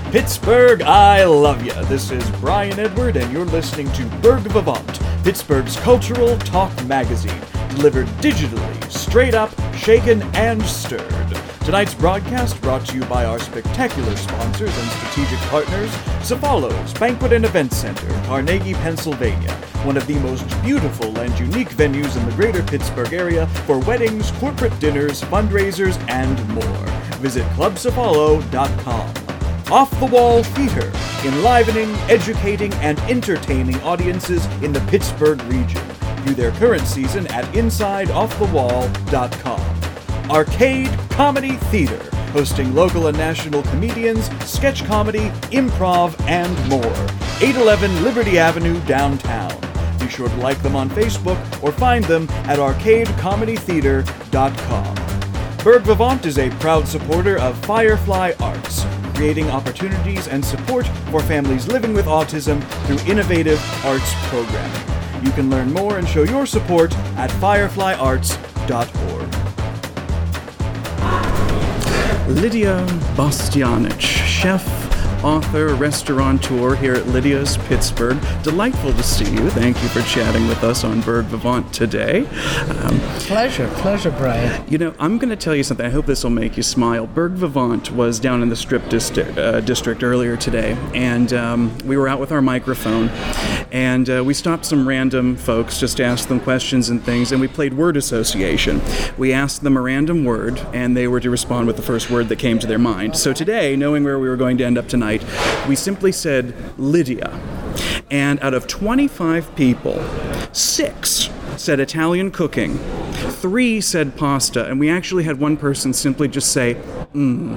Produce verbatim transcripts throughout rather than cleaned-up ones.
Pittsburgh, I love ya. This is Brian Edward, and you're listening to Berg Vivant, Pittsburgh's cultural talk magazine, delivered digitally, straight up, shaken, and stirred. Tonight's broadcast brought to you by our spectacular sponsors and strategic partners, Cefalos Banquet and Event Center, Carnegie, Pennsylvania, one of the most beautiful and unique venues in the greater Pittsburgh area for weddings, corporate dinners, fundraisers, and more. Visit club cefalo dot com. Off the Wall Theater, enlivening, educating, and entertaining audiences in the Pittsburgh region. View their current season at inside off the wall dot com. Arcade Comedy Theater, hosting local and national comedians, sketch comedy, improv, and more. eight eleven Liberty Avenue, downtown. Be sure to like them on Facebook or find them at arcade comedy theater dot com. Berg Vivant is a proud supporter of Firefly Arts, creating opportunities and support for families living with autism through innovative arts programming. You can learn more and show your support at firefly arts dot org. Lydia Bastianich, chef, author, restaurateur here at Lydia's Pittsburgh. Delightful to see you. Thank you for chatting with us on Berg Vivant today. Um, pleasure, pleasure, Brian. You know, I'm going to tell you something. I hope this will make you smile. Berg Vivant was down in the Strip district, uh, district earlier today, and um, we were out with our microphone, and uh, we stopped some random folks, just asked them questions and things, and we played word association. We asked them a random word, and they were to respond with the first word that came to their mind. So today, knowing where we were going to end up tonight, we simply said Lydia. And out of twenty-five people, six said Italian cooking, three said pasta, and we actually had one person simply just say, mm.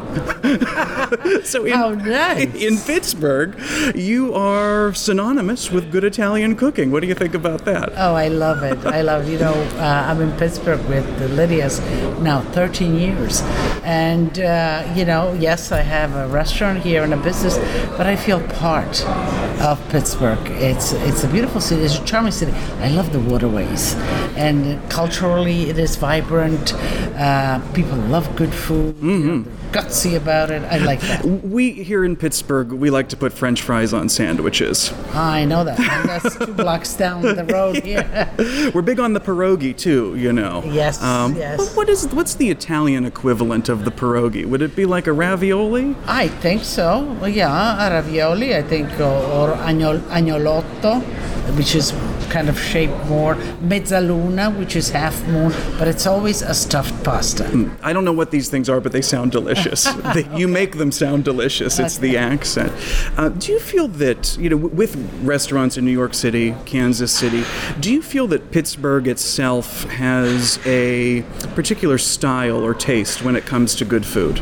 So in, oh, nice. in Pittsburgh, you are synonymous with good Italian cooking. What do you think about that? Oh, I love it. I love, you know, uh, I'm in Pittsburgh with the Lydia's now thirteen years. And, uh, you know, yes, I have a restaurant here and a business, but I feel part of Pittsburgh. It's it's a beautiful city. It's a charming city. I love the waterways. And culturally, it is vibrant. Uh, people love good food. Mm-hmm. You know, they're gutsy about it. I like that. We here in Pittsburgh, we like to put French fries on sandwiches. I know that. And that's two blocks down the road here. We're big on the pierogi too, you know. Yes. Um, yes. What is what's the Italian equivalent of the pierogi? Would it be like a ravioli? I think so. Well, yeah, a ravioli. I think, or, or agnol, agnolotto, which is kind of shaped more, mezzaluna, which is half moon, but it's always a stuffed pasta. Mm, I don't know what these things are, but they sound delicious. they, you okay. make them sound delicious. It's okay. the accent. Uh, do you feel that, you know, w- with restaurants in New York City, Kansas City, do you feel that Pittsburgh itself has a particular style or taste when it comes to good food?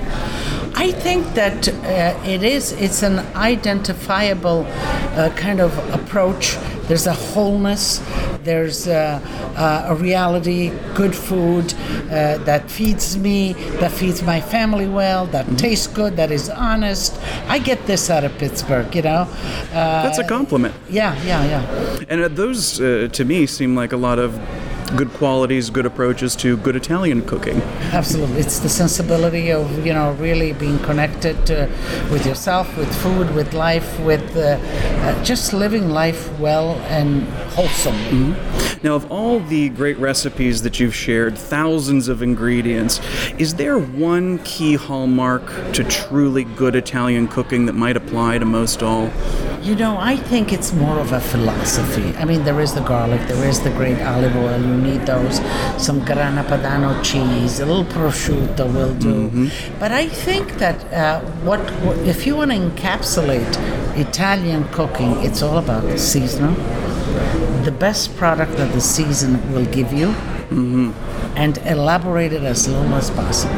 I think that uh, it is, it's an identifiable uh, kind of approach. There's a wholeness, there's uh, uh, a reality, good food uh, that feeds me, that feeds my family well, that mm-hmm. tastes good, that is honest. I get this out of Pittsburgh, you know. Uh, That's a compliment. Yeah, yeah, yeah. And uh, those, uh, to me, seem like a lot of good qualities, good approaches to good Italian cooking. Absolutely. It's the sensibility of, you know, really being connected uh, with yourself, with food, with life, with uh, uh, just living life well and wholesomely. Mm-hmm. Now, of all the great recipes that you've shared, thousands of ingredients, is there one key hallmark to truly good Italian cooking that might apply to most all? You know, I think it's more of a philosophy. I mean, there is the garlic, there is the great olive oil, you need those, some Grana Padano cheese, a little prosciutto will do. Mm-hmm. But I think that uh, what, what if you want to encapsulate Italian cooking, it's all about seasonal. The best product that the season will give you, mm-hmm. and elaborate it as little as possible.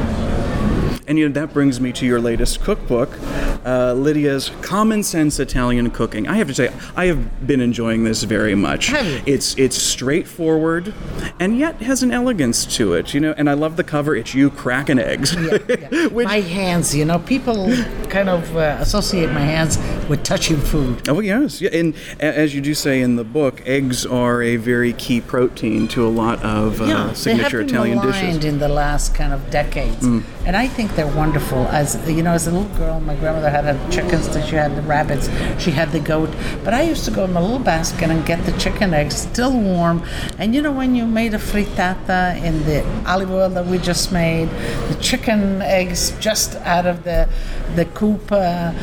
And you know, that brings me to your latest cookbook, uh, Lydia's Common Sense Italian Cooking. I have to say, I have been enjoying this very much. Have you? It's it's straightforward, and yet has an elegance to it, you know. And I love the cover. It's you cracking eggs. Yeah, yeah. Which, my hands, you know, people kind of uh, associate my hands with touching food. Oh yes, yeah. And as you do say in the book, eggs are a very key protein to a lot of uh, yeah, signature they have been Italian maligned dishes. In the last kind of decades. Mm. and I think they're wonderful. As you know, as a little girl, my grandmother had her chickens, she had the rabbits, she had the goat. But I used to go in my little basket and get the chicken eggs still warm. And you know, when you made a frittata in the olive oil that we just made, the chicken eggs just out of the the coop, uh, uh,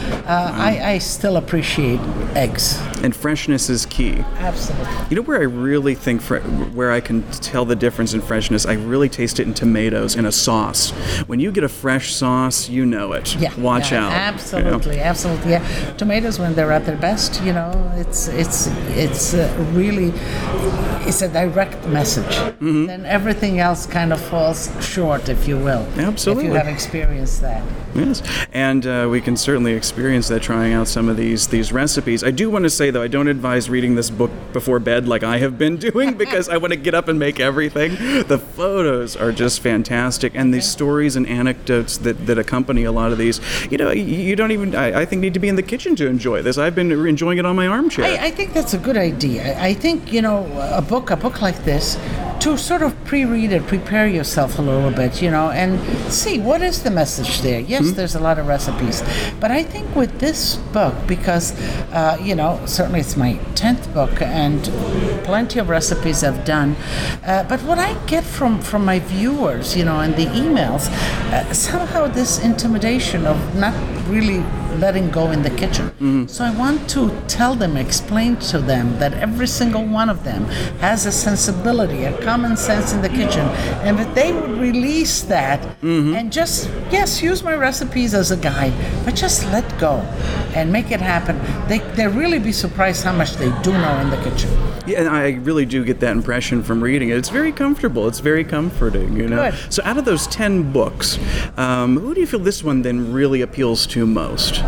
I, I still appreciate eggs. And freshness is key. Absolutely. You know where I really think, fre- where I can tell the difference in freshness, I really taste it in tomatoes, in a sauce. When you get a fresh sauce, you know it. Yeah. Watch yeah, out. Absolutely, you know? absolutely. Yeah. Tomatoes, when they're at their best, you know, it's it's it's uh, really, it's a direct message. Mm-hmm. Then everything else kind of falls short, if you will. Absolutely. If you have experienced that. Yes, and uh, we can certainly experience that trying out some of these these recipes. I do want to say, though, I don't advise reading this book before bed like I have been doing, because I want to get up and make everything. The photos are just fantastic, and the stories and anecdotes that, that accompany a lot of these, you know, you don't even, I, I think, need to be in the kitchen to enjoy this. I've been enjoying it on my armchair. I, I think that's a good idea. I think, you know, a book, a book like this, to sort of pre-read it, prepare yourself a little bit, you know, and see what is the message there. Yes, mm-hmm. there's a lot of recipes, but I think with this book, because, uh, you know, certainly it's my tenth book and plenty of recipes I've done, uh, but what I get from, from my viewers, you know, and the emails, uh, somehow this intimidation of not really letting go in the kitchen. Mm-hmm. So I want to tell them, explain to them that every single one of them has a sensibility, a common sense in the kitchen, and that they would release that mm-hmm. and just, yes, use my recipes as a guide, but just let go and make it happen. They they'll really be surprised how much they do know in the kitchen. Yeah, and I really do get that impression from reading it. It's very comfortable. It's very comforting, you know. Good. So out of those ten books, um, who do you feel this one then really appeals to most?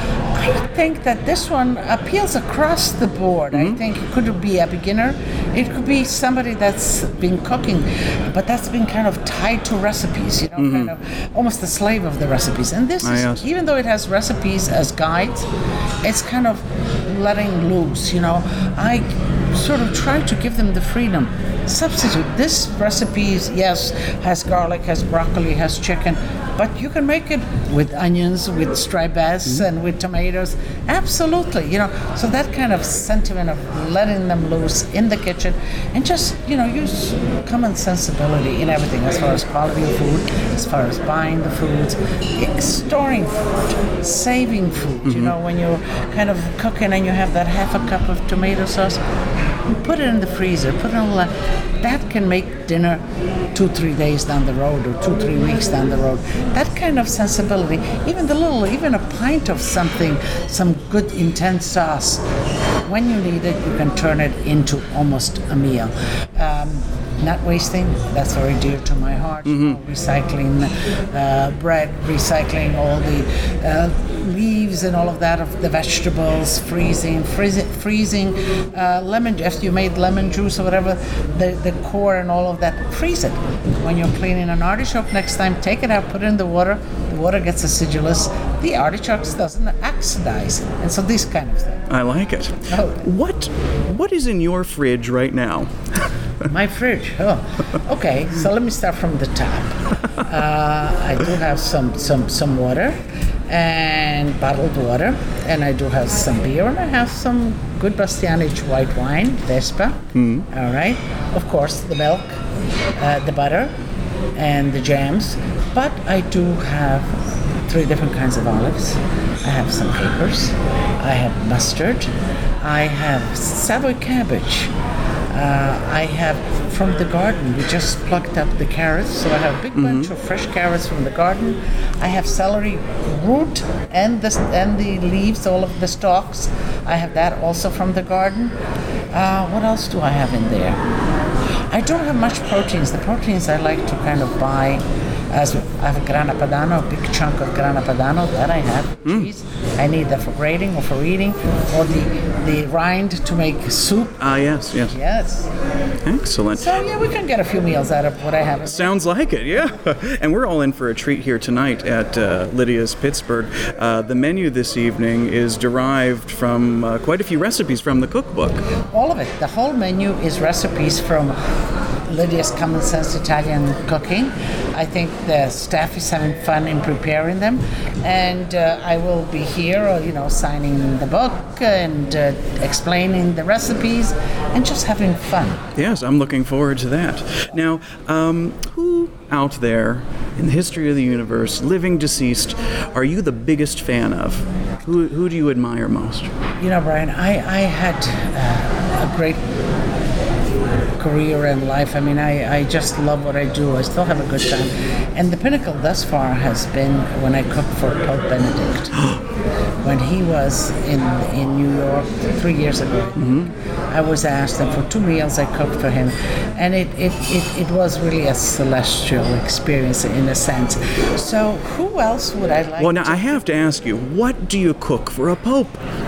I think that this one appeals across the board. Mm-hmm. I think it could be a beginner. It could be somebody that's been cooking, but that's been kind of tied to recipes, you know, mm-hmm. kind of almost a slave of the recipes. And this ah, is, yes. even though it has recipes as guides, it's kind of letting loose, you know. I sort of try to give them the freedom. Substitute. This recipe, is, yes, has garlic, has broccoli, has chicken, but you can make it with onions, with striped bass, mm-hmm. and with tomatoes. Absolutely, you know. So that kind of sentiment of letting them loose in the kitchen, and just, you know, use common sensibility in everything, as far as quality of food, as far as buying the foods, storing food, saving food. Mm-hmm. You know, when you're kind of cooking and you have that half a cup of tomato sauce, put it in the freezer, put it on the, that can make dinner two, three days down the road, or two, three weeks down the road. That kind of sensibility, even the little, even a pint of something, some good intense sauce, when you need it, you can turn it into almost a meal. Um, not wasting, that's very dear to my heart. Mm-hmm. You know, recycling uh, bread, recycling all the uh, leaves and all of that of the vegetables, freezing, freezing, freezing uh, lemon, if you made lemon juice or whatever, the, the core and all of that, freeze it. When you're cleaning an artichoke next time, take it out, put it in the water, the water gets acidulous, the artichokes doesn't oxidize, and so these kind of things. I like it. Oh. What, what is in your fridge right now? My fridge. Oh, okay. So let me start from the top. Uh, I do have some, some, some water, and bottled water, and I do have some beer, and I have some good Bastianich white wine, Vespa. Mm. All right. Of course, the milk, uh, the butter, and the jams. But I do have three different kinds of olives. I have some capers. I have mustard. I have Savoy cabbage. Uh, I have from the garden, we just plucked up the carrots, so I have a big mm-hmm. bunch of fresh carrots from the garden. I have celery root and the, and the leaves, all of the stalks. I have that also from the garden. Uh, what else do I have in there? I don't have much proteins. The proteins I like to kind of buy, as I have grana padano, a big chunk of grana padano, that I have, mm. cheese. I need that for grating or for eating, or the, the rind to make soup. Ah, uh, yes, yes. Yes. Excellent. So, yeah, we can get a few meals out of what I have. Sounds like it, yeah. And we're all in for a treat here tonight at uh, Lydia's Pittsburgh. Uh, the menu this evening is derived from uh, quite a few recipes from the cookbook. All of it. The whole menu is recipes from Lydia's Common Sense Italian Cooking. I think the staff is having fun in preparing them, and uh, I will be here, uh, you know, signing the book and uh, explaining the recipes and just having fun. Yes, I'm looking forward to that. Now, um, who out there in the history of the universe, living, deceased, are you the biggest fan of? Who, who do you admire most? You know, Brian, I, I had uh, a great career and life. I mean, I, I just love what I do. I still have a good time. And the pinnacle thus far has been when I cooked for Pope Benedict. When he was in in New York three years ago, mm-hmm. I was asked, and for two meals I cooked for him. And it, it, it, it was really a celestial experience in a sense. So who else would I like Well, now to I have to ask you, what do you cook for a pope?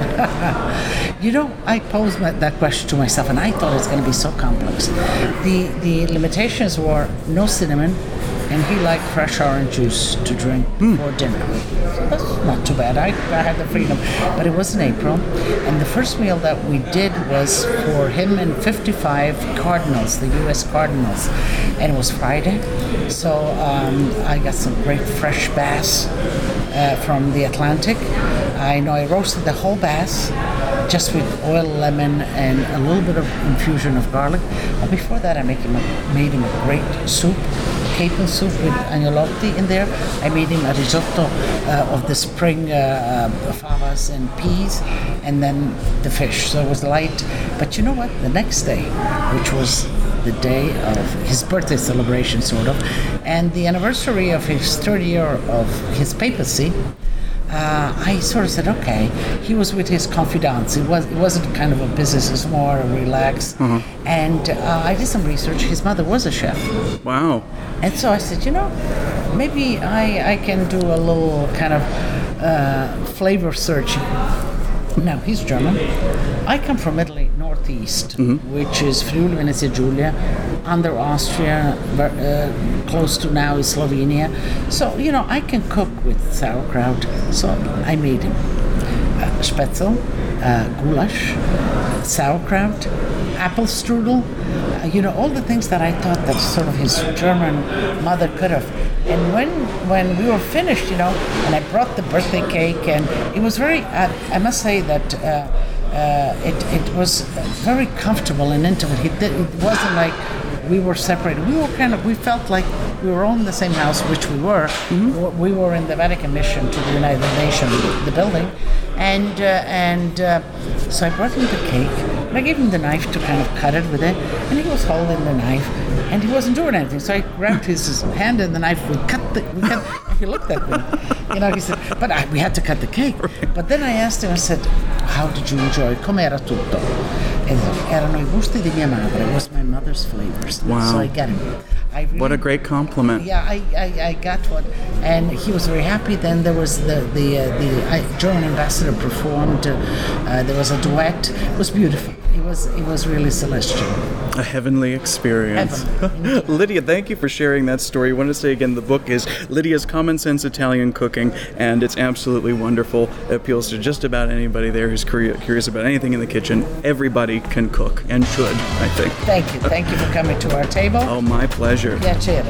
You know, I posed my, that question to myself, and I thought it was going to be so complex. The the limitations were no cinnamon, and he liked fresh orange juice to drink mm. for dinner. So that's not too bad. I, I had the freedom. But it was in April, and the first meal that we did was for him and fifty-five cardinals, the U S Cardinals, and it was Friday. So um, I got some great fresh bass uh, from the Atlantic. I know I roasted the whole bass, just with oil, lemon, and a little bit of infusion of garlic. But before that, I make him a, made him a great soup, capon soup with agnolotti in there. I made him a risotto uh, of the spring uh, uh, favas and peas, and then the fish. So it was light. But you know what? The next day, which was the day of his birthday celebration, sort of, and the anniversary of his third year of his papacy, Uh, I sort of said, okay. He was with his confidants. It was it wasn't kind of a business; it was more a relax. Uh-huh. And uh, I did some research. His mother was a chef. Wow. And so I said, you know, maybe I I can do a little kind of uh, flavor searching. Now, he's German. I come from Italy, northeast, mm-hmm. which is Friuli, Venezia Giulia, under Austria, uh, close to now is Slovenia. So, you know, I can cook with sauerkraut. So I made him uh, spätzle, uh, goulash, sauerkraut, apple strudel, uh, you know, all the things that I thought that sort of his German mother could have. And when when we were finished, you know, and I brought the birthday cake, and it was very, uh, I must say that uh, uh, it it was very comfortable and intimate. It, did, it wasn't like we were separated. We were kind of, we felt like we were all in the same house, which we were. Mm-hmm. We were in the Vatican mission to the United Nations, the building. And uh, and uh, so I brought him the cake, and I gave him the knife to kind of cut it with it, and he was holding the knife, and he wasn't doing anything. So I grabbed his, his hand and the knife. We cut the. We cut. He looked at me, you know. He said, "But I, we had to cut the cake." But then I asked him. I said, "How did you enjoy it? Com'era tutto?" And erano i gusti di mia madre. It was my mother's flavors. Wow. So I got him. I really, what a great compliment. Yeah, I, I, I got one, and he was very happy. Then there was the the uh, the uh, German ambassador performed. Uh, uh, there was a duet. It was beautiful. It was it was really celestial. A heavenly experience. Heavenly. Lydia, thank you for sharing that story. I want to say again, the book is Lydia's Common Sense Italian Cooking, and it's absolutely wonderful. It appeals to just about anybody there who's curious about anything in the kitchen. Everybody can cook, and should, I think. Thank you. Thank you for coming to our table. Oh, my pleasure. Piacere.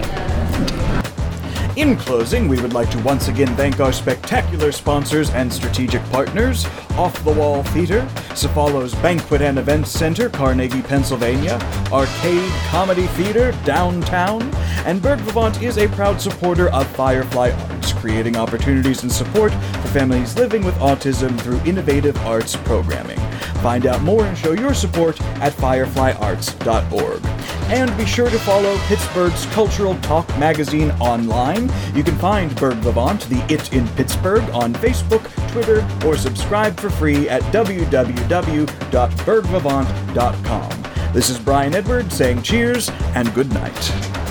In closing, we would like to once again thank our spectacular sponsors and strategic partners, Off the Wall Theater, Cefalos Banquet and Events Center, Carnegie, Pennsylvania, Arcade Comedy Theater, downtown, and Berg Vivant is a proud supporter of Firefly Arts, creating opportunities and support for families living with autism through innovative arts programming. Find out more and show your support at firefly arts dot org. And be sure to follow Pittsburgh's Cultural Talk magazine online. You can find Berg Vivant, the It in Pittsburgh, on Facebook, Twitter, or subscribe for free at w w w dot berg vivant dot com. This is Brian Edward saying cheers and good night.